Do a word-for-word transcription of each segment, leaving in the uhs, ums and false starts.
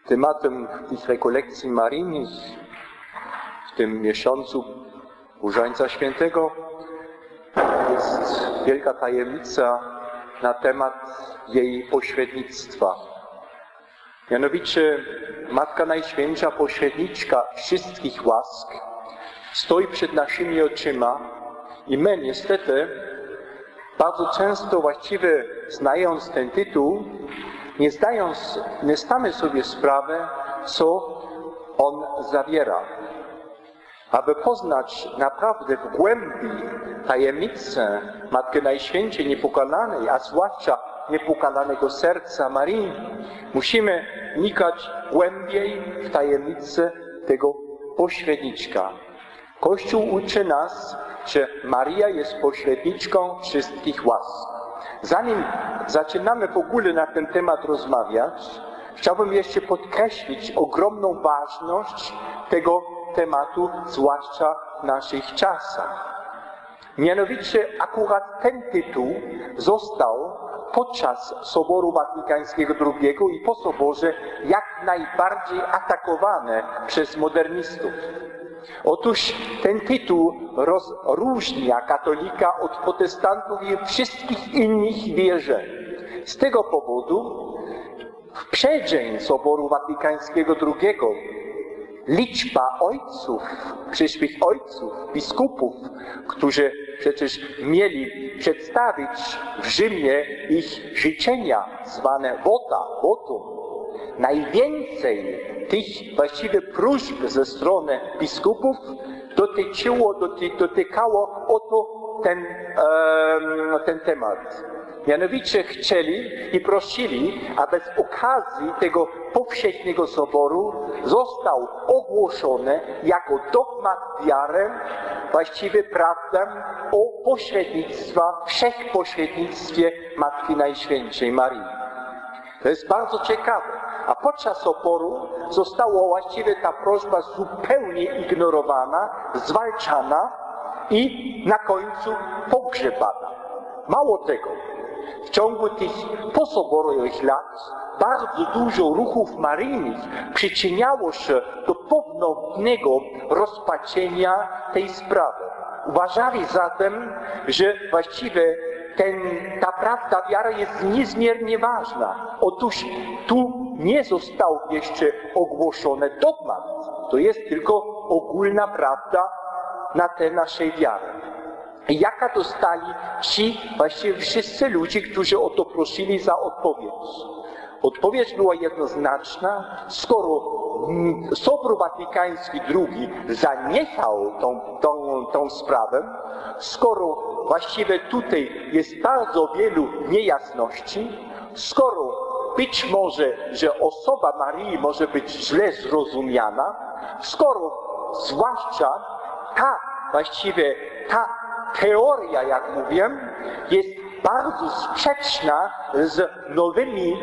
Tematem tych rekolekcji maryjnych w tym miesiącu Różańca Świętego jest wielka tajemnica na temat jej pośrednictwa. Mianowicie Matka Najświętsza, pośredniczka wszystkich łask, stoi przed naszymi oczyma i my niestety bardzo często właściwie znając ten tytuł, nie zdając, nie zdamy sobie sprawy, co on zawiera. Aby poznać naprawdę w głębi tajemnicę Matki Najświętszej Niepokalanej, a zwłaszcza niepokalanego serca Maryi, musimy wnikać głębiej w tajemnicę tego pośredniczka. Kościół uczy nas, że Maryja jest pośredniczką wszystkich łask. Zanim zaczynamy w ogóle na ten temat rozmawiać, chciałbym jeszcze podkreślić ogromną ważność tego tematu, zwłaszcza w naszych czasach. Mianowicie akurat ten tytuł został podczas Soboru Watykańskiego drugiego i po Soborze jak najbardziej atakowany przez modernistów. Otóż ten tytuł rozróżnia katolika od protestantów i wszystkich innych wierzeń. Z tego powodu w przeddzień Soboru Watykańskiego drugiego liczba ojców, przyszłych ojców, biskupów, którzy przecież mieli przedstawić w Rzymie ich życzenia, zwane vota, votum. Najwięcej tych właściwie próśb ze strony biskupów dotyczyło, doty, dotykało oto ten, um, ten temat. Mianowicie chcieli i prosili, aby z okazji tego powszechnego soboru został ogłoszony jako dogmat wiary, właściwie prawdę o pośrednictwa, wszechpośrednictwie Matki Najświętszej Maryi. To jest bardzo ciekawe. A podczas soboru została właściwie ta prośba zupełnie ignorowana, zwalczana i na końcu pogrzebana. Mało tego, w ciągu tych posoborowych lat bardzo dużo ruchów maryjnych przyczyniało się do ponownego rozpatrzenia tej sprawy. Uważali zatem, że właściwie ten, ta prawda wiary jest niezmiernie ważna. Otóż tu nie został jeszcze ogłoszony dogmat. To jest tylko ogólna prawda na te naszej wiary. I jaka dostali ci właściwie wszyscy ludzie, którzy o to prosili za odpowiedź? Odpowiedź była jednoznaczna. Skoro Sobór Watykański drugi zaniechał tą, tą, tą sprawę, skoro właściwie tutaj jest bardzo wielu niejasności, skoro być może, że osoba Maryi może być źle zrozumiana, skoro zwłaszcza ta właściwie ta teoria, jak mówię, jest bardzo sprzeczna z nowymi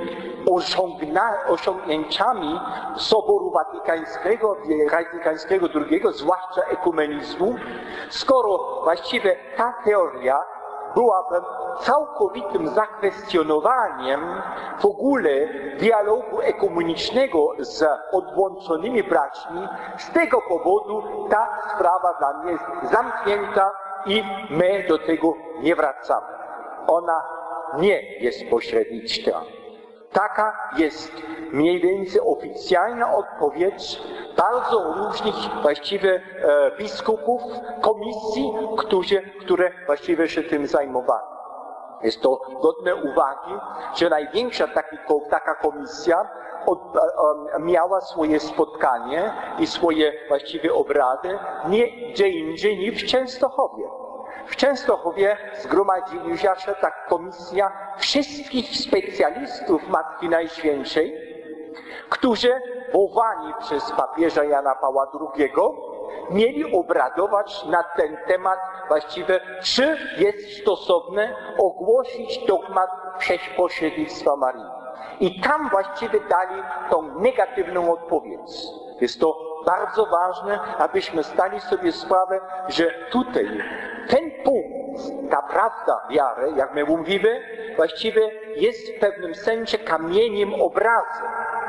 osiągnięciami Soboru Watykańskiego, Watykańskiego drugiego, zwłaszcza ekumenizmu, skoro właściwie ta teoria byłaby całkowitym zakwestionowaniem w ogóle dialogu ekumenicznego z odłączonymi braćmi, z tego powodu ta sprawa dla mnie jest zamknięta i my do tego nie wracamy. Ona nie jest pośredniczka. Taka jest mniej więcej oficjalna odpowiedź bardzo różnych właściwie e, biskupów, komisji, którzy, które właściwie się tym zajmowali. Jest to godne uwagi, że największa taki, taka komisja od, e, miała swoje spotkanie i swoje właściwie obrady nie gdzie indziej niż w Częstochowie. W Częstochowie zgromadziła się ta komisja wszystkich specjalistów Matki Najświętszej, którzy powołani przez papieża Jana Pawła drugiego mieli obradować na ten temat właściwie, czy jest stosowne ogłosić dogmat wszechpośrednictwa Maryi. I tam właściwie dali tą negatywną odpowiedź. Jest to bardzo ważne, abyśmy zdali sobie sprawę, że tutaj ten punkt, ta prawda wiary, jak my mówimy, właściwie jest w pewnym sensie kamieniem obrazu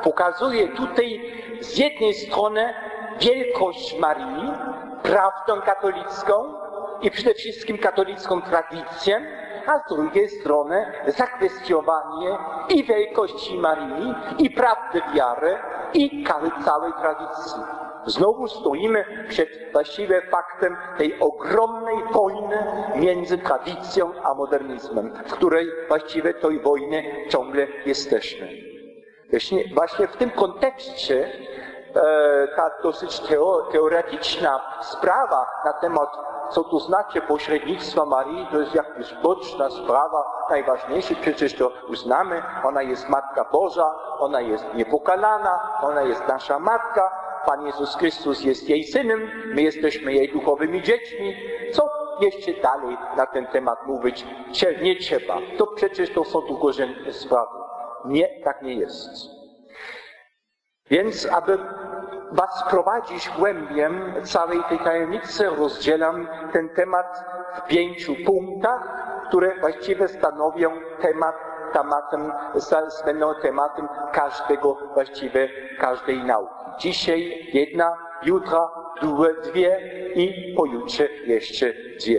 pokazuje tutaj z jednej strony wielkość Marii, prawdę katolicką i przede wszystkim katolicką tradycję, a z drugiej strony zakwestionowanie i wielkości Marii, i prawdy wiary, i całej tradycji. Znowu stoimy przed właściwie faktem tej ogromnej wojny między tradycją a modernizmem, w której właściwie tej wojny ciągle jesteśmy. Właśnie, właśnie w tym kontekście e, ta dosyć teo, teoretyczna sprawa na temat, co to znaczy pośrednictwa Marii, to jest jakaś boczna sprawa, najważniejsza, przecież to uznamy, ona jest Matka Boża, ona jest niepokalana, ona jest nasza Matka, Pan Jezus Chrystus jest jej Synem, my jesteśmy jej duchowymi dziećmi. Co jeszcze dalej na ten temat mówić? Nie trzeba. To przecież to są drugorzędne sprawy. Nie, tak nie jest. Więc, aby was prowadzić głębiem całej tej tajemnicy, rozdzielam ten temat w pięciu punktach, które właściwie stanowią temat, tematem, będą tematem każdego, właściwie każdej nauki. Dzisiaj jedna, jutra dwie i pojutrze jeszcze dwie.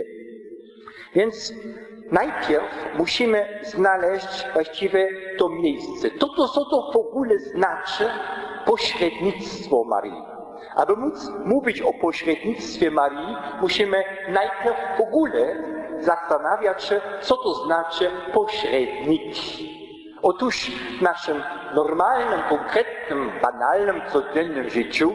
Więc najpierw musimy znaleźć właściwie to miejsce. To, to co to w ogóle znaczy pośrednictwo Marii. Aby móc mówić o pośrednictwie Marii, musimy najpierw w ogóle zastanawiać się, co to znaczy pośrednik. Otóż w naszym normalnym, konkretnym, banalnym, codziennym życiu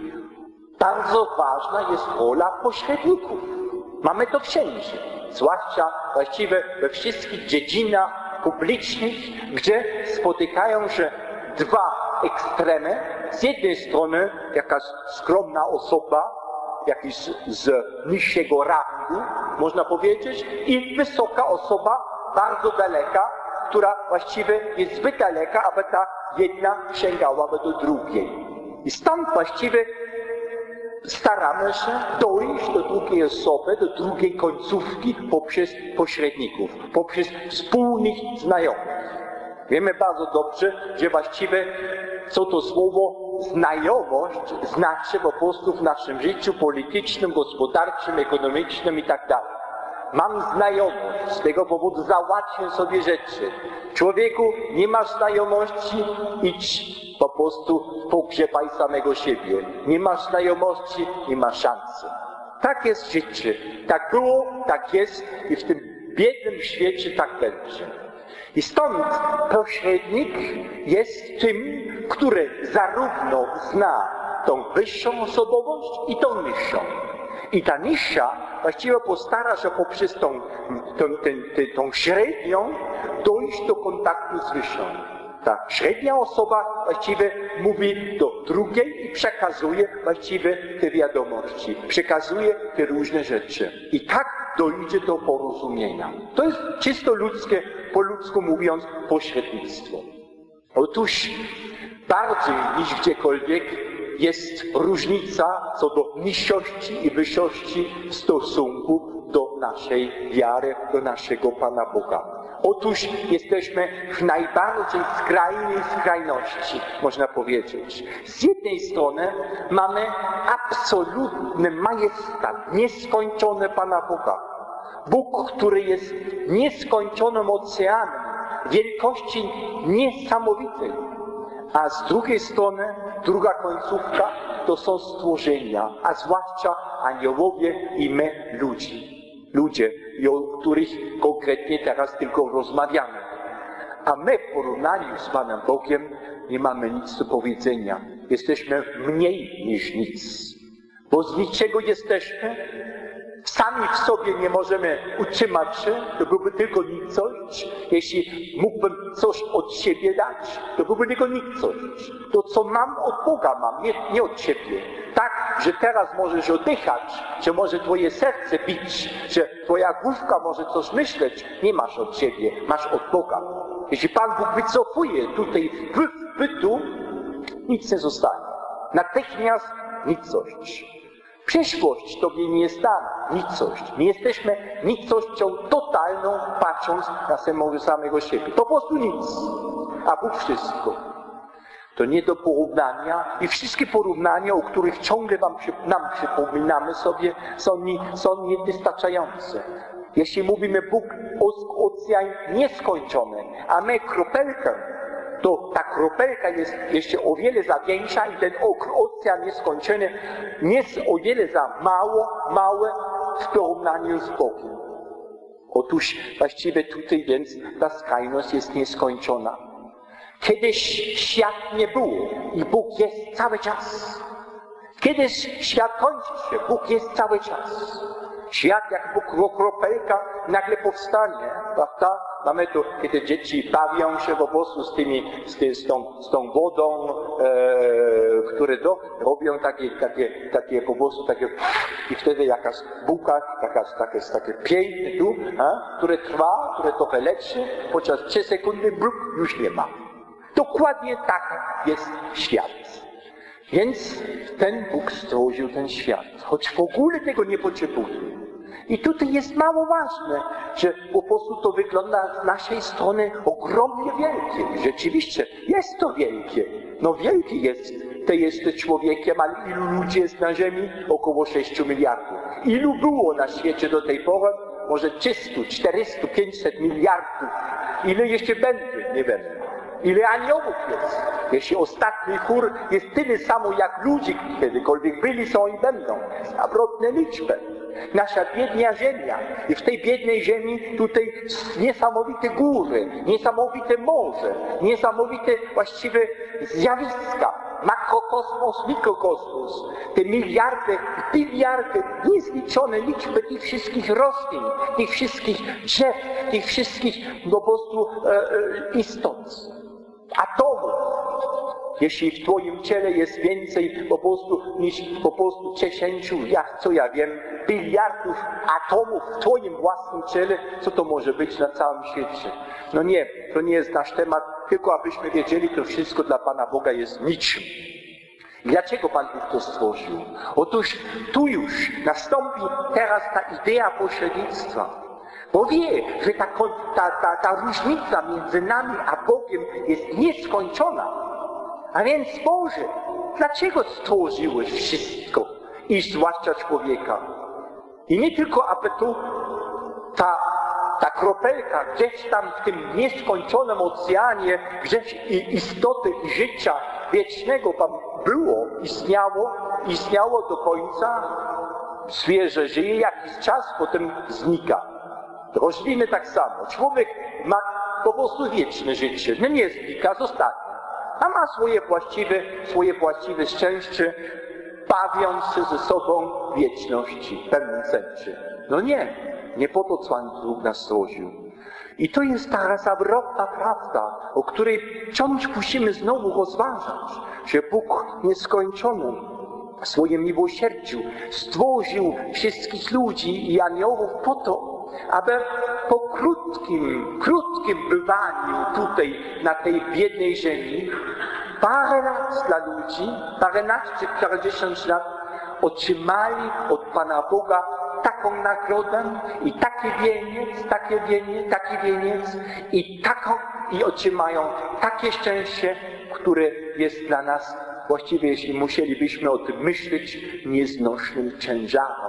bardzo ważna jest rola pośredników. Mamy to wszędzie, zwłaszcza właściwie we wszystkich dziedzinach publicznych, gdzie spotykają się dwa ekstremy. Z jednej strony jakaś skromna osoba, jakiś z niższego rangu, można powiedzieć, i wysoka osoba, bardzo daleka, która właściwie jest zbyt daleka, aby ta jedna sięgałaby do drugiej. I stąd właściwie staramy się dojść do drugiej osoby, do drugiej końcówki poprzez pośredników, poprzez wspólnych znajomych. Wiemy bardzo dobrze, że właściwie co to słowo znajomość znaczy po prostu w naszym życiu politycznym, gospodarczym, ekonomicznym i tak dalej. Mam znajomość, z tego powodu załatwię sobie rzeczy. Człowieku, nie masz znajomości, idź po prostu pogrzebaj samego siebie. Nie masz znajomości, nie masz szansy. Tak jest życie. Tak było, tak jest i w tym biednym świecie tak będzie. I stąd pośrednik jest tym, który zarówno zna tą wyższą osobowość i tą niższą. I ta niższa właściwie postara się poprzez tą, tą, tą, tą średnią dojść do kontaktu z wyższą. Ta średnia osoba właściwie mówi do drugiej i przekazuje właściwie te wiadomości, przekazuje te różne rzeczy. I tak dojdzie do porozumienia. To jest czysto ludzkie, po ludzku mówiąc, pośrednictwo. Otóż bardziej niż gdziekolwiek jest różnica co do niższości i wyższości w stosunku do naszej wiary, do naszego Pana Boga. Otóż jesteśmy w najbardziej skrajnej skrajności, można powiedzieć. Z jednej strony mamy absolutny majestat, nieskończony Pana Boga. Bóg, który jest nieskończonym oceanem, wielkości niesamowitej. A z drugiej strony, druga końcówka, to są stworzenia, a zwłaszcza aniołowie i my, ludzie. Ludzie, o których konkretnie teraz tylko rozmawiamy. A my w porównaniu z Panem Bogiem nie mamy nic do powiedzenia. Jesteśmy mniej niż nic. Bo z niczego jesteśmy, sami w sobie nie możemy utrzymać się, to byłby tylko nicość. Jeśli mógłbym coś od siebie dać, to byłby tylko nicość. To, co mam, od Boga mam, nie, nie od siebie. Tak, że teraz możesz oddychać, że może twoje serce bić, że twoja główka może coś myśleć, nie masz od siebie, masz od Boga. Jeśli Pan Bóg wycofuje tutaj bytu, nic nie zostanie. Natychmiast nicość. Przyszłość Tobie nie jest dana, nicość. My jesteśmy nicością totalną, patrząc na samego, samego siebie. Po prostu nic, a Bóg wszystko. To nie do porównania i wszystkie porównania, o których ciągle wam, nam przypominamy sobie, są, nie, są niewystarczające. Jeśli mówimy Bóg, ocean nieskończony, a my kropelkę, to ta kropelka jest jeszcze o wiele za większa i ten ocean nieskończony jest o wiele za mało, małe w porównaniu z Bogiem. Otóż właściwie tutaj więc ta skrajność jest nieskończona. Kiedyś świat nie było i Bóg jest cały czas. Kiedyś świat kończy się, Bóg jest cały czas. Świat jak Bóg kropelka nagle powstanie, prawda? Mamy to, kiedy dzieci bawią się po prostu z tymi, z, ty, z, tą, z tą wodą, e, które do, robią takie, takie, takie po prostu takie i wtedy jakaś bułka, jakaś takie, takie piękne tu, a, które trwa, które trochę leczy, podczas trzy sekundy bruk, już nie ma. Dokładnie tak jest świat. Więc ten Bóg stworzył ten świat, choć w ogóle tego nie potrzebuje. I tutaj jest mało ważne, że po prostu to wygląda z naszej strony ogromnie wielkie. Rzeczywiście jest to wielkie. No wielkie jest, to jest człowiekiem, ale ilu ludzi jest na ziemi? Około sześciu miliardów. Ilu było na świecie do tej pory? Może trzysta, czterysta, pięćset miliardów. Ile jeszcze będzie? Nie wiem. Ile aniołów jest? Jeśli ostatni chór jest tyle samo jak ludzi, kiedykolwiek byli, są i będą. Zawrotne liczby. Nasza biedna ziemia. I w tej biednej ziemi tutaj niesamowite góry, niesamowite morze, niesamowite właściwie zjawiska. Makrokosmos, mikrokosmos. Te miliardy, biliardy, niezliczone liczby tych wszystkich roślin, tych wszystkich drzew, tych wszystkich po prostu e, e, istot. Atomów. Jeśli w twoim ciele jest więcej po prostu niż po prostu dziesięciu, jak co ja wiem, biliardów atomów w twoim własnym ciele, co to może być na całym świecie? No nie, to nie jest nasz temat, tylko abyśmy wiedzieli, to wszystko dla Pana Boga jest niczym. Dlaczego Pan Bóg to stworzył? Otóż tu już nastąpi teraz ta idea pośrednictwa. Bo wie, że ta, ta, ta, ta różnica między nami a Bogiem jest nieskończona. A więc Boże, dlaczego stworzyłeś wszystko i zwłaszcza człowieka? I nie tylko, aby tu ta, ta kropelka gdzieś tam w tym nieskończonym oceanie, gdzieś i istoty i życia wiecznego tam było, istniało, istniało do końca. Zwierzę żyje jakiś czas, potem znika. Rośliny tak samo. Człowiek ma po prostu wieczne życie. No nie znika, zostanie. A ma swoje właściwe, swoje właściwe szczęście, bawiąc się ze sobą wieczności w pewnym sensie. No nie, nie po to, co Pan Bóg nas stworzył. I to jest ta zawrotna prawda, o której wciąż musimy znowu rozważać, że Bóg nieskończony w swoim miłosierdziu stworzył wszystkich ludzi i aniołów po to, aby po krótkim, krótkim bywaniu tutaj, na tej biednej ziemi, parę lat dla ludzi, paręnaście, parędziesiąt lat, otrzymali od Pana Boga taką nagrodę i taki wieniec, takie wieniec, taki wieniec i taką, i otrzymają takie szczęście, które jest dla nas właściwie, jeśli musielibyśmy o tym myśleć, nieznośnym ciężarem.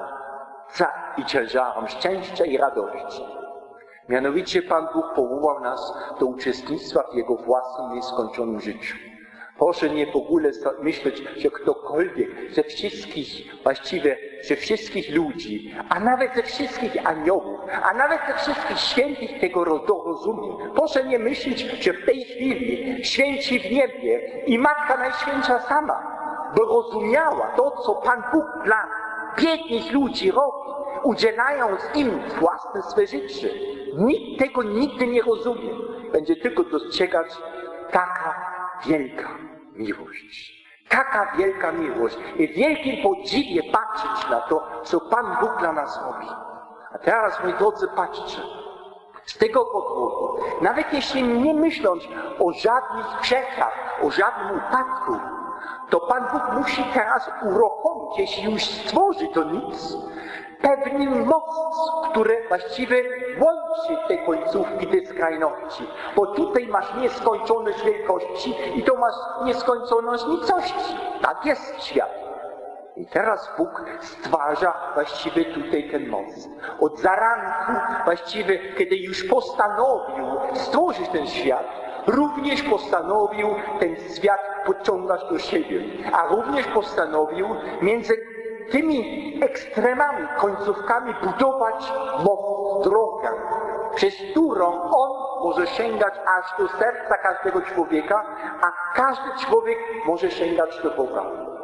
I ciężarem szczęścia i radości. Mianowicie Pan Bóg powołał nas do uczestnictwa w Jego własnym nieskończonym życiu. Proszę nie w ogóle myśleć, że ktokolwiek ze wszystkich, właściwie ze wszystkich ludzi, a nawet ze wszystkich aniołów, a nawet ze wszystkich świętych tego rozumie. Proszę nie myśleć, że w tej chwili święci w niebie i Matka Najświętsza sama by rozumiała to, co Pan Bóg dla biednych ludzi robi, udzielając im własne swe życie. Nikt tego nigdy nie rozumie. Będzie tylko dostrzegać taka wielka miłość. Taka wielka miłość. I w wielkim podziwie patrzeć na to, co Pan Bóg dla nas robi. A teraz, moi drodzy, patrzcie. Z tego powodu, nawet jeśli nie myśląc o żadnych grzechach, o żadnym upadku, to Pan Bóg musi teraz uruchomić, jeśli już stworzy to nic, pewnym most, który właściwie łączy te końcówki, te skrajności. Bo tutaj masz nieskończoność wielkości i to masz nieskończoność nicości. Tak jest świat. I teraz Bóg stwarza właściwie tutaj ten most. Od zaranku właściwie, kiedy już postanowił stworzyć ten świat, również postanowił ten świat pociągać do siebie. A również postanowił między tymi ekstremami, końcówkami budować most, drogę, przez którą on może sięgać aż do serca każdego człowieka, a każdy człowiek może sięgać do Boga.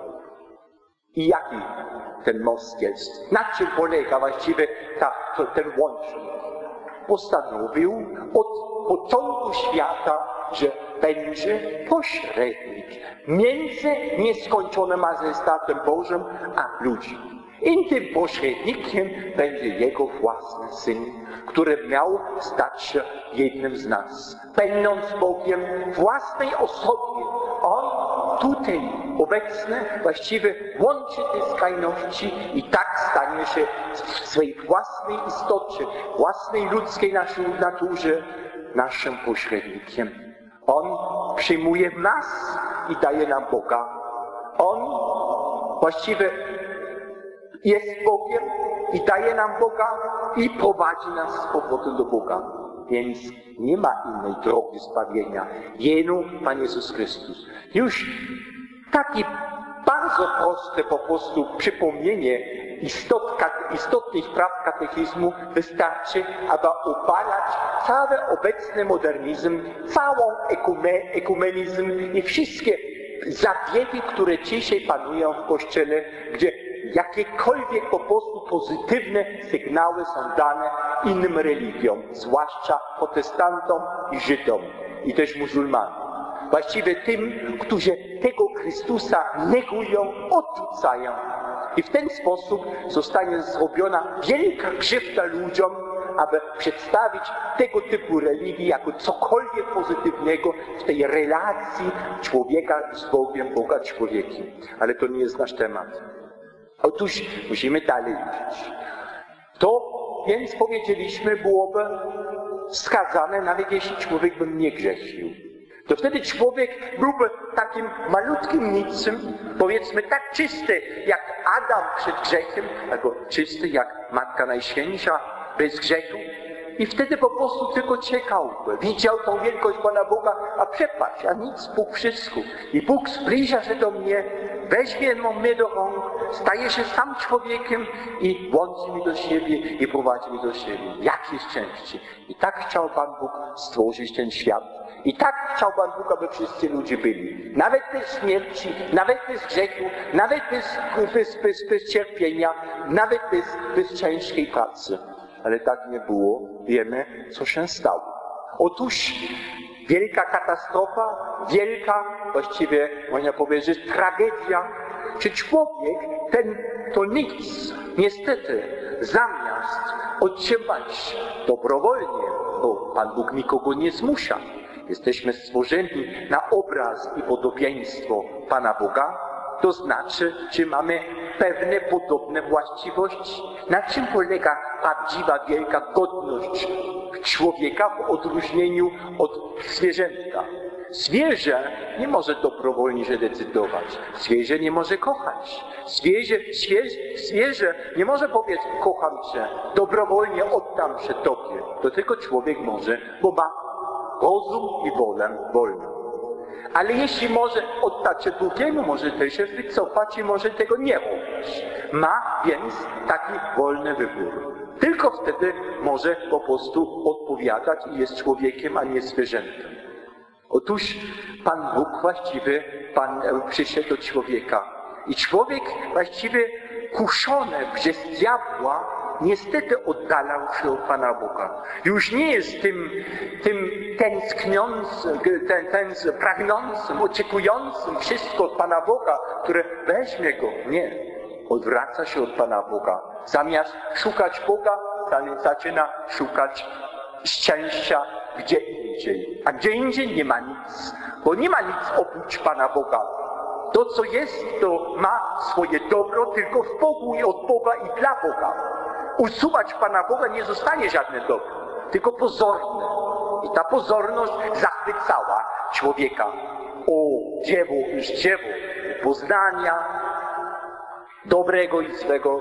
I jaki ten most jest? Na czym polega właściwie ta, to, ten łącznik? Postanowił od początku świata, że będzie pośrednik między nieskończonym majestatem Bożym a ludźmi. I tym pośrednikiem będzie Jego własny Syn, który miał stać się jednym z nas. Będąc Bogiem w własnej osobie, On tutaj obecny właściwie łączy te skrajności i tak stanie się w swej własnej istocie, własnej ludzkiej naturze naszym pośrednikiem. On przyjmuje nas i daje nam Boga. On właściwie jest Bogiem i daje nam Boga i prowadzi nas z powrotem do Boga. Więc nie ma innej drogi zbawienia. Jeno Pan Jezus Chrystus. Już takie bardzo proste po prostu przypomnienie istot, istotnych praw katechizmu wystarczy, aby obalać cały obecny modernizm, całą ekume, ekumenizm i wszystkie zabiegi, które dzisiaj panują w Kościele, gdzie jakiekolwiek po prostu pozytywne sygnały są dane innym religiom, zwłaszcza protestantom i Żydom, i też muzułmanom. Właściwie tym, którzy tego Chrystusa negują, odrzucają. I w ten sposób zostanie zrobiona wielka krzywda ludziom, aby przedstawić tego typu religii jako cokolwiek pozytywnego w tej relacji człowieka z Bogiem, Boga człowiekiem. Ale to nie jest nasz temat. Otóż musimy dalej iść. To więc powiedzieliśmy byłoby wskazane, nawet jeśli człowiek by nie grzeszył. To wtedy człowiek byłby takim malutkim nicem, powiedzmy tak czysty jak Adam przed grzechem, albo czysty jak Matka Najświętsza bez grzechu. I wtedy po prostu tylko czekałby. Widział tą wielkość Pana Boga, a przepatrz, a nic, Bóg wszystko. I Bóg zbliża się do mnie, weźmie mnie do rąk, staje się sam człowiekiem i łączy mnie do siebie i prowadzi mnie do siebie. Jakie szczęście! I tak chciał Pan Bóg stworzyć ten świat. I tak chciał Pan Bóg, aby wszyscy ludzie byli. Nawet bez śmierci, nawet bez grzechu, nawet bez, bez, bez, bez cierpienia, nawet bez, bez ciężkiej pracy. Ale tak nie było. Wiemy, co się stało. Otóż wielka katastrofa, wielka, właściwie można powiedzieć, tragedia, czy człowiek, ten to nic, niestety, zamiast otrzymać dobrowolnie, bo Pan Bóg nikogo nie zmusza. Jesteśmy stworzeni na obraz i podobieństwo Pana Boga, to znaczy, że mamy pewne podobne właściwości. Na czym polega prawdziwa, wielka godność człowieka w odróżnieniu od zwierzęta? Zwierzę nie może dobrowolnie się decydować. Zwierzę nie może kochać. Zwierzę, zwierzę, zwierzę nie może powiedzieć, kocham cię, dobrowolnie oddam się tobie. To tylko człowiek może, bo ma rozum i wolę wolną. Ale jeśli może oddać się drugiemu, może też się wycofać i może tego nie robić. Ma więc taki wolny wybór. Tylko wtedy może po prostu odpowiadać i jest człowiekiem, a nie zwierzętem. Otóż Pan Bóg właściwie Pan przyszedł do człowieka. I człowiek właściwie kuszony przez diabła niestety oddalał się od Pana Boga. Już nie jest tym, tym tęskniącym, ten, ten pragnącym, oczekującym wszystko od Pana Boga, które weźmie go. Nie. Odwraca się od Pana Boga. Zamiast szukać Boga, zaczyna szukać szczęścia gdzie indziej. A gdzie indziej nie ma nic. Bo nie ma nic oprócz Pana Boga. To, co jest, to ma swoje dobro tylko w Bogu i od Boga i dla Boga. usuwać Pana Boga nie zostanie żadne dobro, tylko pozorne. I ta pozorność zachwycała człowieka. O, dzieło, już dzieło poznania dobrego i złego,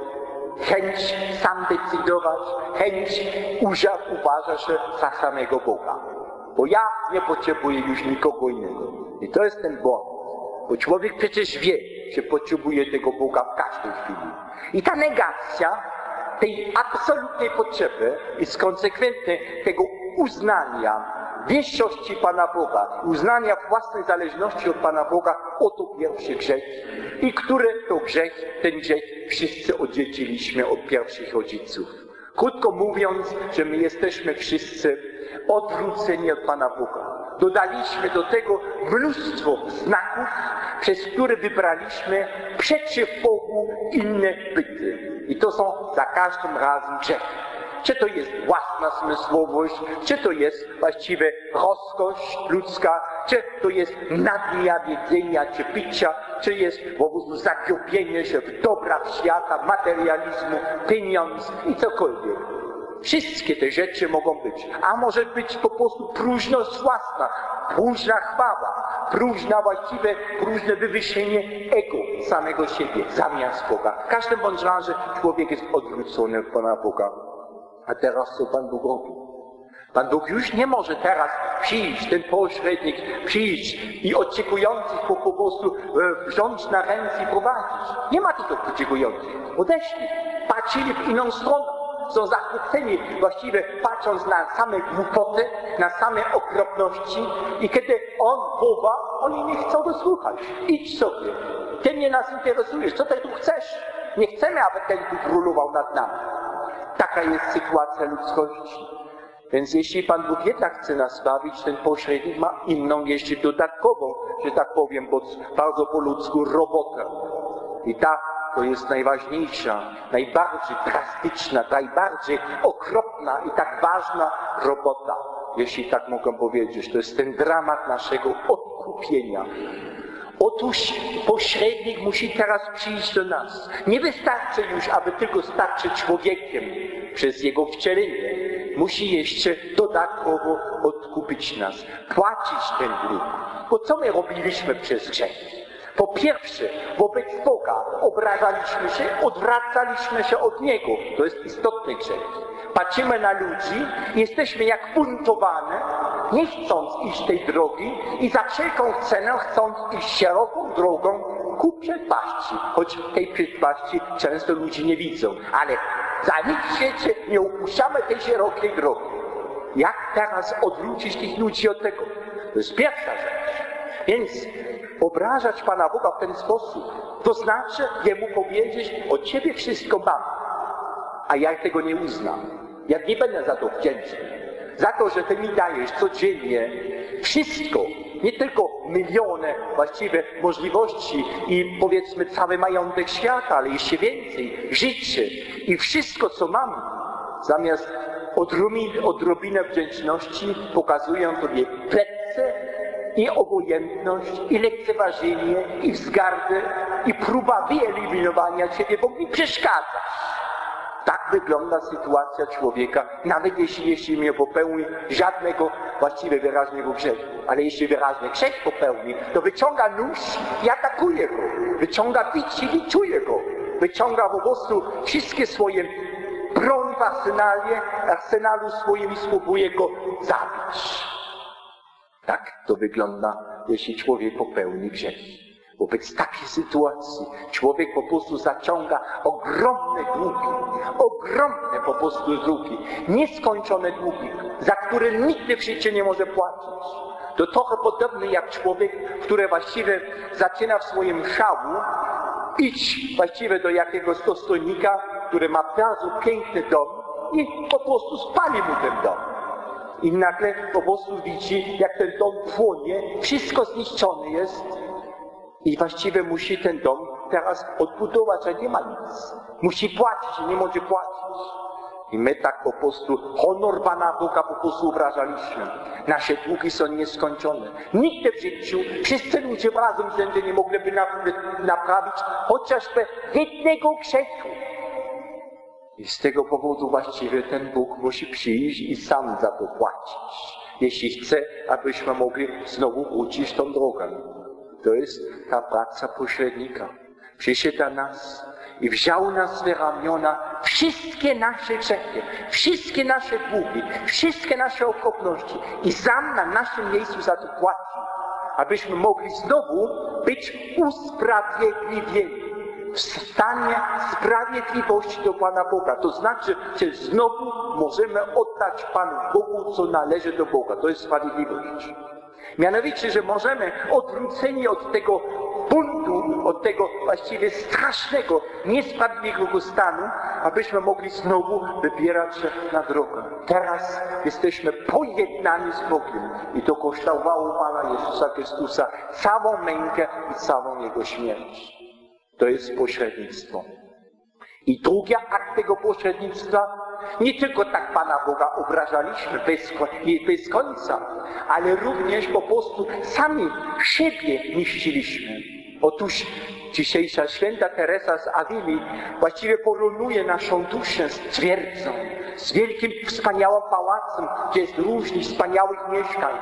chęć sam decydować, chęć uważa się za samego Boga. Bo ja nie potrzebuję już nikogo innego. I to jest ten błąd. Bo człowiek przecież wie, że potrzebuje tego Boga w każdej chwili. I ta negacja tej absolutnej potrzeby jest konsekwentne tego uznania wyższości Pana Boga, uznania własnej zależności od Pana Boga, oto pierwszy grzech. I który to grzech, ten grzech wszyscy odziedziczyliśmy od pierwszych rodziców. Krótko mówiąc, że my jesteśmy wszyscy odwróceni od Pana Boga. Dodaliśmy do tego mnóstwo znaków, przez które wybraliśmy przeciw Bogu inne byty. I to są za każdym razem grzechy. Czy to jest własna zmysłowość, czy to jest właściwie rozkosz ludzka, czy to jest nadmia jedzenia czy picia, czy jest po prostu zagubienie się w dobra świata, materializmu, pieniądz i cokolwiek. Wszystkie te rzeczy mogą być. A może być po prostu próżność własna, próżna chwała, próżna właściwie, próżne wywyższenie ego samego siebie zamiast Boga. W każdym bądź razie człowiek jest odwrócony od Pana Boga. A teraz co Pan Bóg robi? Pan Bóg już nie może teraz przyjść, ten pośrednik, przyjść i oczekujących po, po prostu e, wziąć na ręce i prowadzić. Nie ma tych oczekujących. Odeszli, patrzyli w inną stronę. Są zachwyceni właściwie patrząc na same głupoty, na same okropności i kiedy On woła, oni nie chcą go słuchać. Idź sobie. Ty mnie nas interesujesz. Co ty tu chcesz? Nie chcemy, aby ten tu królował nad nami. Taka jest sytuacja ludzkości. Więc jeśli Pan Bóg jednak chce nas bawić, ten pośrednik ma inną, jeszcze dodatkową, że tak powiem, bo bardzo po ludzku, robotę. I ta to jest najważniejsza, najbardziej drastyczna, najbardziej okropna i tak ważna robota, jeśli tak mogę powiedzieć. To jest ten dramat naszego odkupienia. Otóż pośrednik musi teraz przyjść do nas. Nie wystarczy już, aby tylko stać się człowiekiem przez jego wcielenie. Musi jeszcze dodatkowo odkupić nas, płacić ten dług. Bo co my robiliśmy przez grzech? Po pierwsze, wobec Boga obrażaliśmy się, odwracaliśmy się od Niego. To jest istotny grzech. Patrzymy na ludzi, jesteśmy jak buntowane, nie chcąc iść tej drogi i za wszelką cenę chcąc iść szeroką drogą ku przepaści. Choć tej przepaści często ludzie nie widzą. Ale za nic w świecie nie opuszczamy tej szerokiej drogi. Jak teraz odwrócić tych ludzi od tego? To jest pierwsza rzecz. Więc obrażać Pana Boga w ten sposób, to znaczy Jemu powiedzieć, od Ciebie wszystko mam, a ja tego nie uznam. Ja nie będę za to wdzięczny. Za to, że Ty mi dajesz codziennie wszystko, nie tylko miliony właściwie możliwości i powiedzmy cały majątek świata, ale jeszcze więcej, życie i wszystko, co mam, zamiast odrobinę, odrobinę wdzięczności pokazują Tobie plecy, i obojętność, i lekceważenie, i wzgardę, i próba wyeliminowania Ciebie, bo mi przeszkadzasz. Tak wygląda sytuacja człowieka, nawet jeśli, jeśli nie popełni żadnego właściwie wyraźnego grzechu. Ale jeśli wyraźny grzech popełni, to wyciąga nóż i atakuje go. Wyciąga bić i liczuje go. Wyciąga po prostu wszystkie swoje broń w arsenalie, arsenalu swoim i spróbuje go zabić. Tak to wygląda, jeśli człowiek popełni grzech. Wobec takiej sytuacji człowiek po prostu zaciąga ogromne długi, ogromne po prostu długi, nieskończone długi, za które nigdy w życiu nie może płacić. To trochę podobny jak człowiek, który właściwie zaczyna w swoim szału iść właściwie do jakiegoś dostojnika, który ma bardzo piękny dom i po prostu spali mu ten dom. I nagle po prostu widzi, jak ten dom płonie, wszystko zniszczone jest i właściwie musi ten dom teraz odbudować, a nie ma nic. Musi płacić i nie może płacić. I my tak po prostu honor Pana Boga po prostu obrażaliśmy. Nasze długi są nieskończone. Nigdy w życiu wszyscy ludzie razem wszędzie nie mogliby naprawić chociażby jednego grzechu. I z tego powodu właściwie ten Bóg musi przyjść i sam za to płacić, jeśli chce, abyśmy mogli znowu wrócić tą drogę. To jest ta praca pośrednika. Przyszedł do nas i wziął na swe ramiona wszystkie nasze grzechy, wszystkie nasze długi, wszystkie nasze okropności i sam na naszym miejscu za to płaci, abyśmy mogli znowu być usprawiedliwieni w stanie sprawiedliwości do Pana Boga. To znaczy, że znowu możemy oddać Panu Bogu, co należy do Boga. To jest sprawiedliwość. Mianowicie, że możemy odwróceni od tego buntu, od tego właściwie strasznego, niesprawiedliwego stanu, abyśmy mogli znowu wybierać się na drogę. Teraz jesteśmy pojednani z Bogiem i to kosztowało Pana Jezusa Chrystusa całą mękę i całą Jego śmierć. To jest pośrednictwo. I drugi akt tego pośrednictwa, nie tylko tak Pana Boga obrażaliśmy bez, bez końca, ale również po prostu sami siebie niszczyliśmy. Otóż dzisiejsza święta Teresa z Awili właściwie porównuje naszą duszę z twierdzą, z wielkim, wspaniałym pałacem, gdzie jest różnych wspaniałych mieszkań.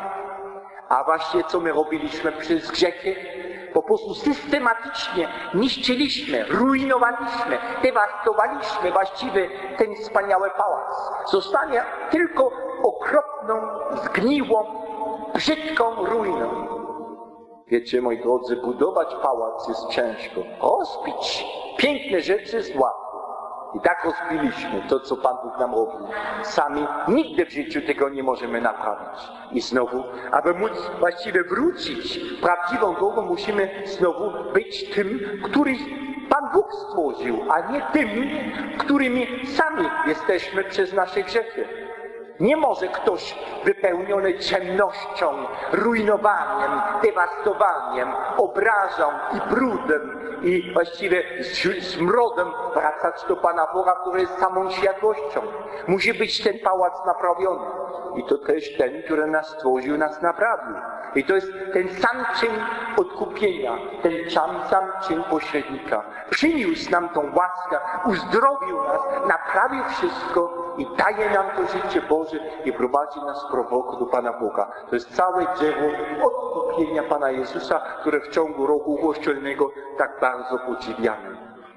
A właśnie co my robiliśmy przez grzechy? Po prostu systematycznie niszczyliśmy, rujnowaliśmy, dewastowaliśmy właściwie ten wspaniały pałac. Zostanie tylko okropną, zgniłą, brzydką ruiną. Wiecie, moi drodzy, budować pałac jest ciężko. Rozbić piękne rzeczy z łatwo. I tak rozbiliśmy to, co Pan Bóg nam robił. Sami nigdy w życiu tego nie możemy naprawić. I znowu, aby móc właściwie wrócić prawdziwą drogą, musimy znowu być tym, który Pan Bóg stworzył, a nie tym, którymi sami jesteśmy przez nasze grzechy. Nie może ktoś wypełniony ciemnością, rujnowaniem, dewastowaniem, obrażą i brudem i właściwie smrodem wracać do Pana Boga, który jest samą światłością. Musi być ten pałac naprawiony. I to też ten, który nas stworzył, nas naprawił. I to jest ten sam czyn odkupienia, ten sam, sam czyn pośrednika. Przyniósł nam tą łaskę, uzdrowił nas, naprawił wszystko i daje nam to życie Boże i prowadzi nas prowoko do Pana Boga. To jest całe dzieło odkupienia Pana Jezusa, które w ciągu roku kościelnego tak bardzo podziwiamy.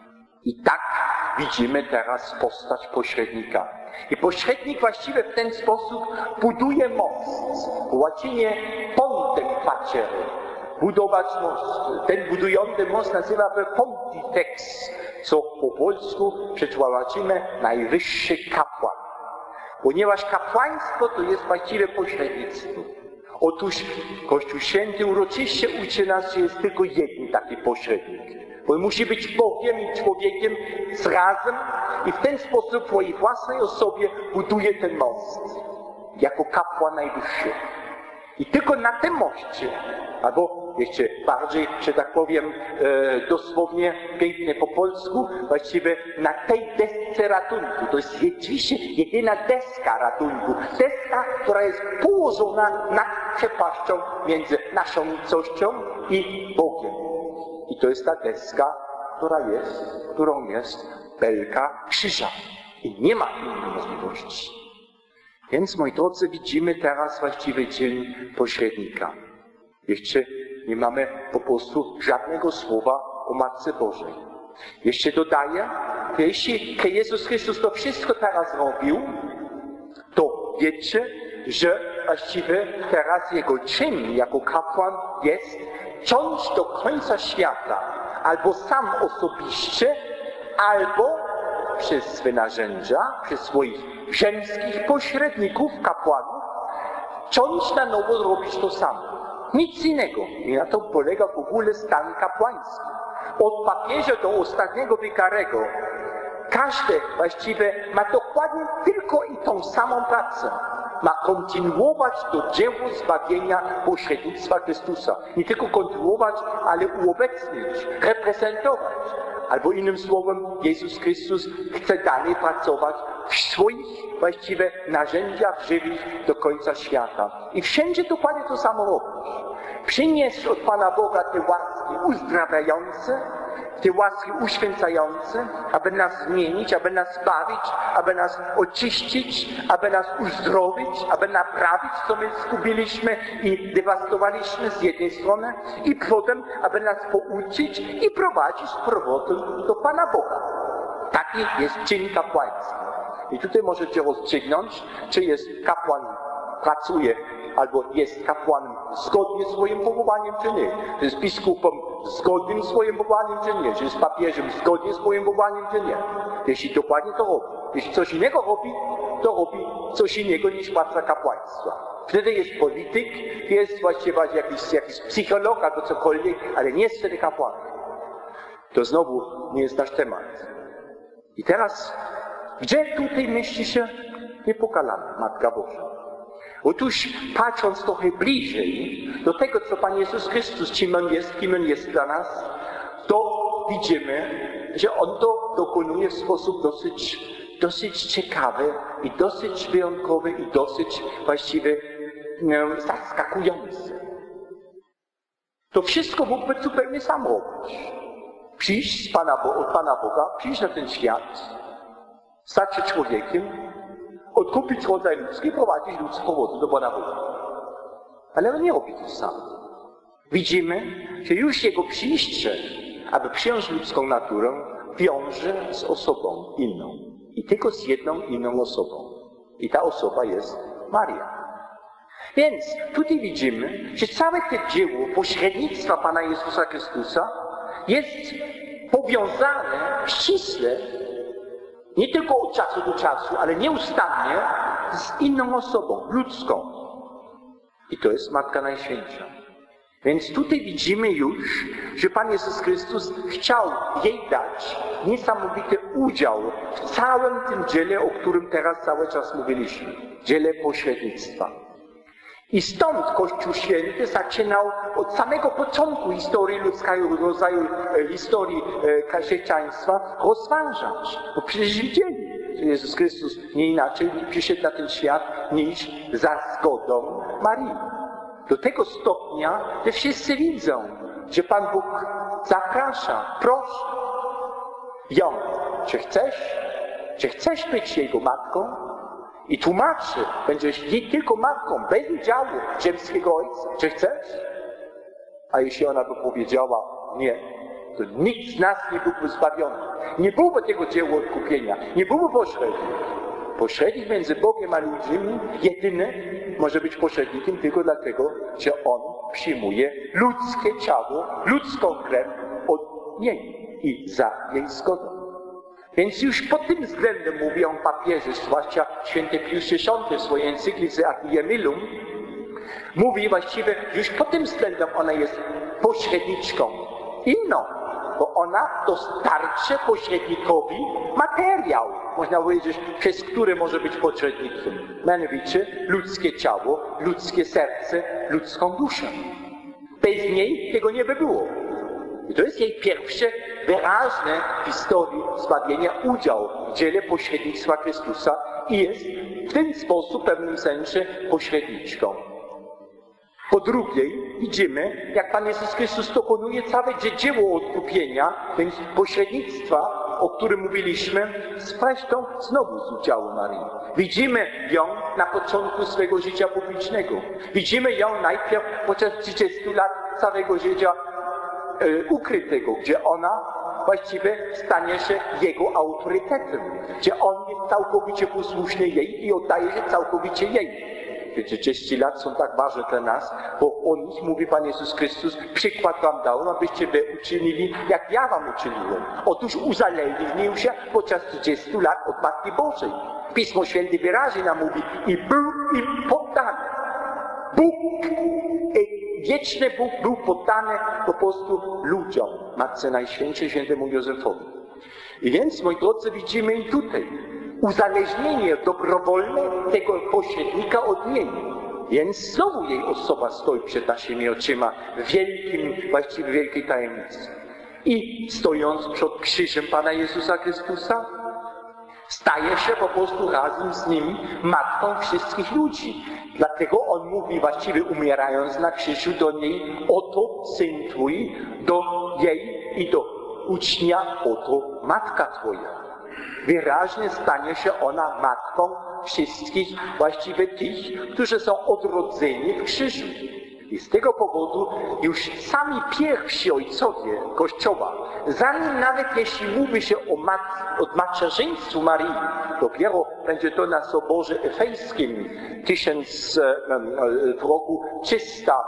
I tak widzimy teraz postać pośrednika. I pośrednik właściwie w ten sposób buduje most. Po łacinie pontem facere. Budować most. Ten budujący most nazywa się pontifex, co po polsku przetłumaczymy najwyższy kapłan. Ponieważ kapłaństwo to jest właściwie pośrednictwo. Otóż Kościół Święty uroczyście uczy nas, że jest tylko jeden taki pośrednik. Bo musi być Bogiem i człowiekiem razem i w ten sposób w swojej własnej osobie buduje ten most. Jako kapłan najwyższy. I tylko na tym moście, albo jeszcze bardziej, że tak powiem, e, dosłownie, pięknie po polsku, właściwie na tej desce ratunku. To jest rzeczywiście jedyna deska ratunku. Deska, która jest położona nad przepaścią między naszą nicością i Bogiem. I to jest ta deska, która jest, którą jest belka krzyża. I nie ma innej możliwości. Więc, moi drodzy, widzimy teraz właściwy dzień pośrednika. Jeszcze nie mamy po prostu żadnego słowa o Matce Bożej. Jeszcze dodaję, że jeśli Jezus Chrystus to wszystko teraz robił, to wiecie, że właściwie teraz Jego czyn jako kapłan jest ciąć do końca świata, albo sam osobiście, albo przez swe narzędzia, przez swoich ziemskich pośredników, kapłanów, ciąć na nowo robić to samo. Nic innego. I na to polega w ogóle stan kapłański. Od papieża do ostatniego wikarego każdy właściwie ma dokładnie tylko i tą samą pracę. Ma kontynuować to dzieło zbawienia pośrednictwa Chrystusa. Nie tylko kontynuować, ale uobecnić, reprezentować. Albo innym słowem, Jezus Chrystus chce dalej pracować w swoich właściwie narzędziach żywych do końca świata. I wszędzie dokładnie to samo robić. Przynieść od Pana Boga te łaski łaski uzdrawiające, te łaski uświęcające, aby nas zmienić, aby nas zbawić, aby nas oczyścić, aby nas uzdrowić, aby naprawić, co my zgubiliśmy i dewastowaliśmy z jednej strony, i potem, aby nas pouczyć i prowadzić z powrotem do Pana Boga. Taki jest czyn kapłański. I tutaj możecie rozstrzygnąć, czy jest kapłan, pracuje albo jest kapłanem zgodnie z swoim powołaniem, czy nie. Czy jest biskupem zgodnym z swoim powołaniem, czy nie. Czy jest papieżem zgodnie z swoim powołaniem, czy nie. Jeśli dokładnie to robi. Jeśli coś innego robi, to robi coś innego niż praca kapłaństwa. Wtedy jest polityk, jest właściwie jakiś, jakiś psycholog albo cokolwiek, ale nie jest wtedy kapłan. To znowu nie jest nasz temat. I teraz, gdzie tutaj mieści się niepokalana Matka Boża? Otóż, patrząc trochę bliżej do tego, co Pan Jezus Chrystus, czym On jest, kim On jest dla nas, to widzimy, że On to dokonuje w sposób dosyć, dosyć ciekawy i dosyć wyjątkowy i dosyć właściwie no, zaskakujący. To wszystko mógłby zupełnie sam robić. Przyjść z Pana, od Pana Boga, przyjść na ten świat, stać się człowiekiem, odkupić rodzaj ludzki i prowadzić ludzi z powodu do Pana Boga. Ale On nie robi to sam. Widzimy, że już Jego przyjście, aby przyjąć ludzką naturę, wiąże z osobą inną. I tylko z jedną inną osobą. I ta osoba jest Maria. Więc tutaj widzimy, że całe to dzieło pośrednictwa Pana Jezusa Chrystusa jest powiązane ściśle, nie tylko od czasu do czasu, ale nieustannie z inną osobą, ludzką. I to jest Matka Najświętsza. Więc tutaj widzimy już, że Pan Jezus Chrystus chciał jej dać niesamowity udział w całym tym dziele, o którym teraz cały czas mówiliśmy. Dziele pośrednictwa. I stąd Kościół Święty zaczynał od samego początku historii ludzkiego rodzaju, historii chrześcijaństwa rozważać. Bo przecież widzieli, że Jezus Chrystus nie inaczej przyszedł na ten świat niż za zgodą Marii. Do tego stopnia, że wszyscy widzą, że Pan Bóg zaprasza, prosi ją, czy chcesz, czy chcesz być Jego matką? I tłumaczy, będziesz jej tylko matką, bez udziału ziemskiego Ojca. Czy chcesz? A jeśli ona by powiedziała nie, to nikt z nas nie byłby zbawiony. Nie byłoby tego dzieła odkupienia. Nie byłoby pośrednik. Pośrednik między Bogiem a ludźmi, jedyny, może być pośrednikiem tylko dlatego, że On przyjmuje ludzkie ciało, ludzką krew od niej i za jej zgodą. Więc już pod tym względem mówią papieże, zwłaszcza święty Pius dziesiąty w swojej encyklice Admirum, mówi właściwie, że już pod tym względem ona jest pośredniczką inną, bo ona dostarczy pośrednikowi materiał, można powiedzieć, przez który może być pośrednikiem, mianowicie ludzkie ciało, ludzkie serce, ludzką duszę. Bez niej tego nie by było. I to jest jej pierwsze wyraźne w historii zbawienia udział w dziele pośrednictwa Chrystusa i jest w ten sposób w pewnym sensie pośredniczką. Po drugie, widzimy, jak Pan Jezus Chrystus dokonuje całe dzieło odkupienia, więc pośrednictwa, o którym mówiliśmy, zresztą znowu z udziału Marii. Widzimy ją na początku swego życia publicznego. Widzimy ją najpierw podczas trzydziestu lat całego życia ukrytego, gdzie ona właściwie stanie się Jego autorytetem, gdzie On jest całkowicie posłuszny jej i oddaje się całkowicie jej. Te trzydzieści lat są tak ważne dla nas, bo o nich mówi Pan Jezus Chrystus, przykład wam dał, abyście wy uczynili, jak ja wam uczyniłem. Otóż uzależnił się podczas trzydziestu lat od Matki Bożej. Pismo Święte wyraźnie nam mówi i był im poddany. Bóg, wieczny Bóg był poddany po prostu ludziom, Matce Najświętszej, świętemu Józefowi. I więc, moi drodzy, widzimy i tutaj uzależnienie dobrowolne tego pośrednika od niej. Więc znowu jej osoba stoi przed naszymi oczyma w wielkim, właściwie wielkiej tajemnicy. I stojąc przed krzyżem Pana Jezusa Chrystusa, Staje się po prostu razem z nim matką wszystkich ludzi. Dlatego on mówi właściwie umierając na krzyżu do niej: oto syn twój, do jej i do ucznia: oto matka twoja. Wyraźnie stanie się ona matką wszystkich właściwie tych, którzy są odrodzeni w krzyżu. I z tego powodu już sami pierwsi ojcowie Kościoła, zanim nawet jeśli mówi się o, mat, o macierzyństwu Maryi, dopiero będzie to na Soborze Efejskim tysiąc, w roku trzysta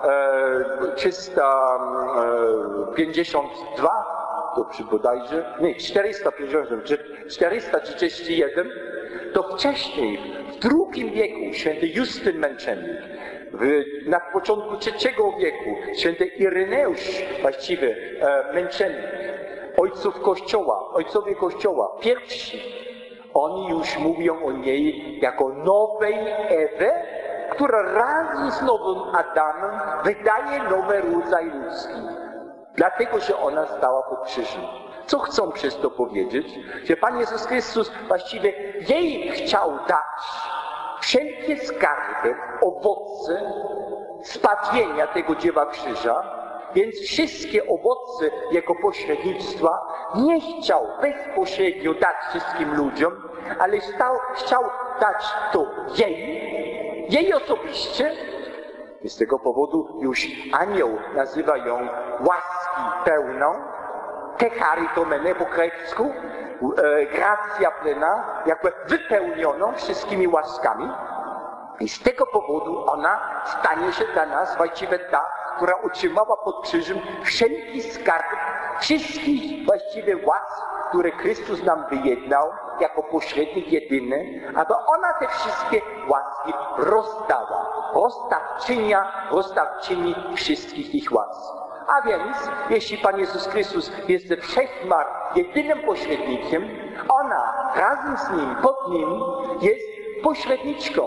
pięćdziesiąt dwa, dobrze bodajże, nie, czterysta pięćdziesiąt, czterysta trzydzieści jeden, to wcześniej, w drugim wieku, święty Justyn Męczennik, W, na początku trzeciego wieku święty Ireneusz, właściwie e, męczennik, ojców Kościoła, ojcowie Kościoła, pierwsi, oni już mówią o niej jako nowej Ewie, która razem z nowym Adamem wydaje nowy rodzaj ludzki. Dlatego, że ona stała pod krzyżem. Co chcą przez to powiedzieć? Że Pan Jezus Chrystus właściwie jej chciał dać wszelkie skarby, owoce zbawienia tego dzieła krzyża, więc wszystkie owoce Jego pośrednictwa nie chciał bezpośrednio dać wszystkim ludziom, ale stał, chciał dać to jej, jej osobiście. I z tego powodu już anioł nazywa ją łaski pełną, techaritomene po grecku, e, gracja plena, jakby wypełnioną wszystkimi łaskami. I z tego powodu ona stanie się dla nas właściwie ta, która otrzymała pod krzyżem wszelki skarb wszystkich właściwie łask, które Chrystus nam wyjednał jako pośrednik jedyny, aby ona te wszystkie łaski rozdała. Rozdawczynia, rozdawczyni wszystkich ich łask. A więc, jeśli Pan Jezus Chrystus jest ze wszechmar jedynym pośrednikiem, ona razem z Nim, pod Nim jest pośredniczką.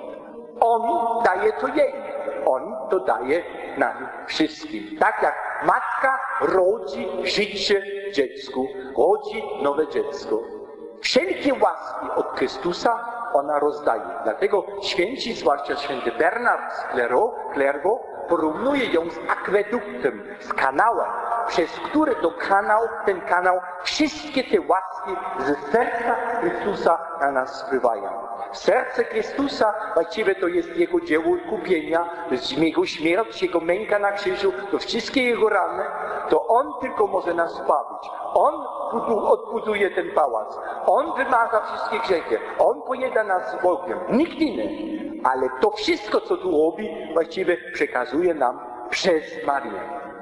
On daje to jej. On to daje nam wszystkim. Tak jak matka rodzi życie dziecku, rodzi nowe dziecko. Wszelkie łaski od Chrystusa ona rozdaje. Dlatego święci, zwłaszcza święty Bernard z Clairvaux, porównuje ją z akweduktem, z kanałem, przez który to kanał, ten kanał, wszystkie te łaski z serca Chrystusa na nas spływają. Serce Chrystusa właściwie to jest Jego dzieło kupienia, Jego śmierć, Jego męka na krzyżu, to wszystkie Jego rany, to On tylko może nas zbawić. On odbuduje ten pałac, On wymaga wszystkie grzechy, On pojeda nas z Bogiem, nikt inny. Ale to wszystko, co tu robi, właściwie przekazuje nam przez Marię.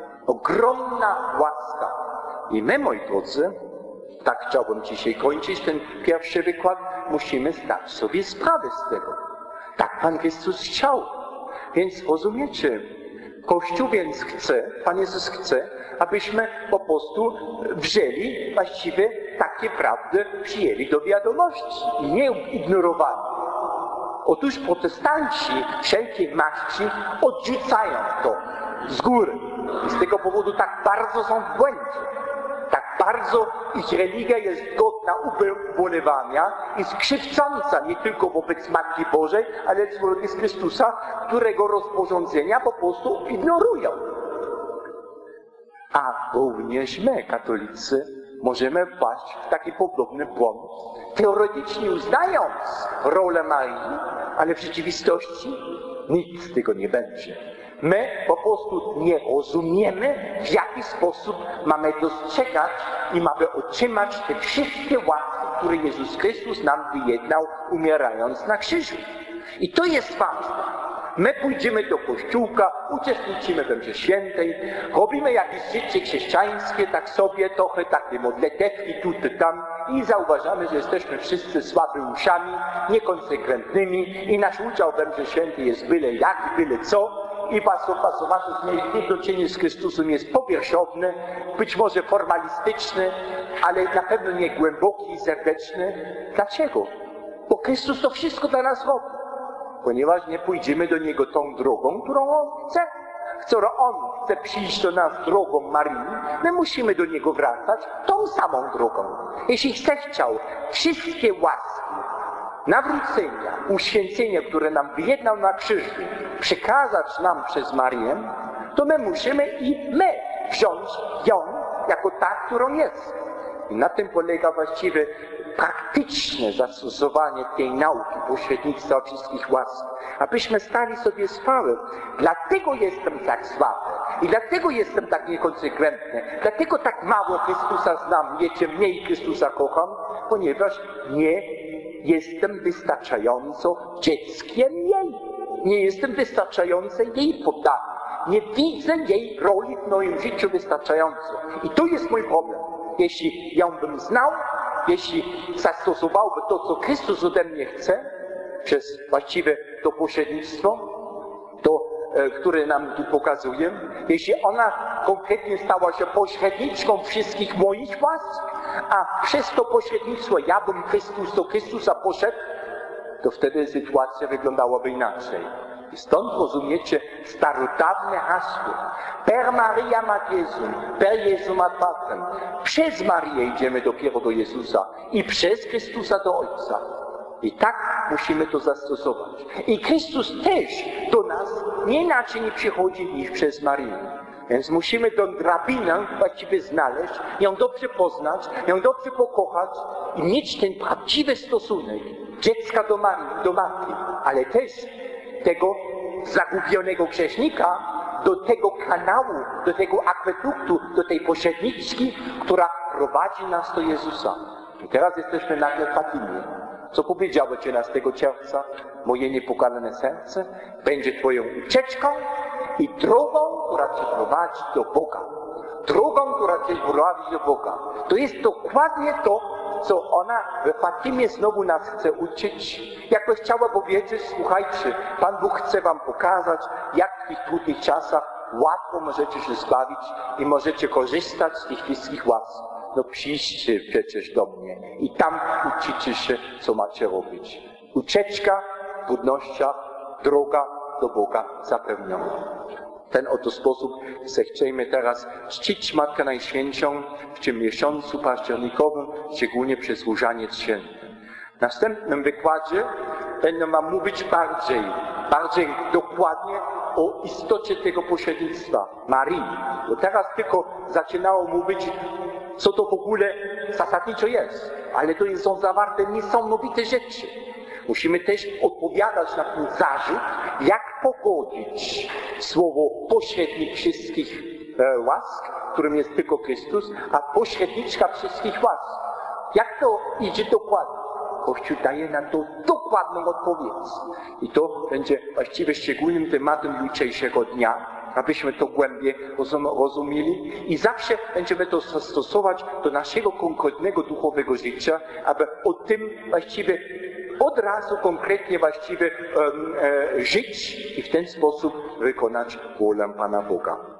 Ogromna łaska. I my, moi drodzy, tak chciałbym dzisiaj kończyć ten pierwszy wykład, musimy zdać sobie sprawę z tego. Tak Pan Chrystus chciał. Więc rozumiecie, Kościół więc chce, Pan Jezus chce, abyśmy po prostu wzięli właściwie takie prawdy, przyjęli do wiadomości i nie ignorowali. Otóż protestanci wszelkiej maści odrzucają to z góry. I z tego powodu tak bardzo są w błędzie. Tak bardzo ich religia jest godna ubolewania i skrzywdząca nie tylko wobec Matki Bożej, ale wobec Chrystusa, którego rozporządzenia po prostu ignorują. A również my, katolicy, możemy wpaść w taki podobny błąd, teoretycznie uznając rolę Marii, ale w rzeczywistości nic z tego nie będzie. My po prostu nie rozumiemy, w jaki sposób mamy dostrzegać i mamy otrzymać te wszystkie łaski, które Jezus Chrystus nam wyjednał, umierając na krzyżu. I to jest ważne. My pójdziemy do kościółka, uczestniczymy we mszy świętej, robimy jakieś życie chrześcijańskie, tak sobie trochę takie modlitewki tu, tu, tam i zauważamy, że jesteśmy wszyscy słabyuszami, niekonsekwentnymi i nasz udział we mszy świętej jest byle jak, byle co i pasowaty do czynienia z Chrystusem jest powierzchowny, być może formalistyczny, ale na pewno nie głęboki i serdeczny. Dlaczego? Bo Chrystus to wszystko dla nas robi. Ponieważ nie pójdziemy do Niego tą drogą, którą On chce. skoro On chce przyjść do nas drogą Marii, my musimy do Niego wracać tą samą drogą. Jeśli chce chciał wszystkie łaski, nawrócenia, uświęcenia, które nam wyjednał na krzyżu, przekazać nam przez Marię, to my musimy i my wziąć ją jako ta, którą jest. I na tym polega właściwie praktyczne zastosowanie tej nauki pośrednictwa wszystkich łask, abyśmy stali sobie sprawę. Dlatego jestem tak słaby i dlatego jestem tak niekonsekwentny, dlatego tak mało Chrystusa znam, wiecie, mniej Chrystusa kocham, ponieważ nie jestem wystarczająco dzieckiem jej. Nie jestem wystarczająco jej poddany. Nie widzę jej roli w moim życiu wystarczająco. I to jest mój problem. Jeśli ją bym znał, jeśli zastosowałby to, co Chrystus ode mnie chce, przez właściwe to pośrednictwo, to, e, które nam tu pokazuje, jeśli ona konkretnie stała się pośredniczką wszystkich moich łask, a przez to pośrednictwo ja bym Chrystus do Chrystusa poszedł, to wtedy sytuacja wyglądałaby inaczej. I stąd rozumiecie starodawne hasło. Per Maria mat Jesum, per Jesum ad Patrem. Przez Marię idziemy dopiero do Jezusa i przez Chrystusa do Ojca. I tak musimy to zastosować. I Chrystus też do nas nie inaczej nie przychodzi niż przez Marię. Więc musimy tę drabinę właściwie znaleźć, ją dobrze poznać, ją dobrze pokochać i mieć ten prawdziwy stosunek dziecka do Marii, do matki, ale też tego zagubionego grzesznika do tego kanału, do tego akweduktu, do tej pośredniczki, która prowadzi nas do Jezusa. I teraz jesteśmy nagle w Fatimie. Co powiedziało trzynastego czerwca? Moje niepokalane serce będzie Twoją ucieczką i drogą, która Cię prowadzi do Boga. Drogą, która Cię prowadzi do Boga. To jest dokładnie to, co ona w Fatimie znowu nas chce uczyć. Jakby chciała powiedzieć, słuchajcie, Pan Bóg chce wam pokazać, jak w tych trudnych czasach łatwo możecie się zbawić i możecie korzystać z tych wszystkich łask. No przyjdźcie przecież do mnie i tam uczycie się, co macie robić. Ucieczka w trudnościach, droga do Boga zapewniona. W ten oto sposób zechcejmy teraz czcić Matkę Najświętszą w tym miesiącu październikowym, szczególnie przez Różaniec Święty. W następnym wykładzie będę wam mówić bardziej, bardziej dokładnie o istocie tego pośrednictwa Marii. Bo teraz tylko zaczynało mówić, co to w ogóle zasadniczo jest. Ale to są zawarte niesamowite rzeczy. Musimy też odpowiadać na ten zarzut, jak pogodzić słowo pośrednik wszystkich e, łask, którym jest tylko Chrystus, a pośredniczka wszystkich łask. Jak to idzie dokładnie? Kościół daje na to dokładną odpowiedź. I to będzie właściwie szczególnym tematem jutrzejszego dnia, abyśmy to głębiej rozumieli i zawsze będziemy to stosować do naszego konkretnego duchowego życia, aby o tym właściwie od razu konkretnie właściwie um, e, żyć i w ten sposób wykonać wolę Pana Boga.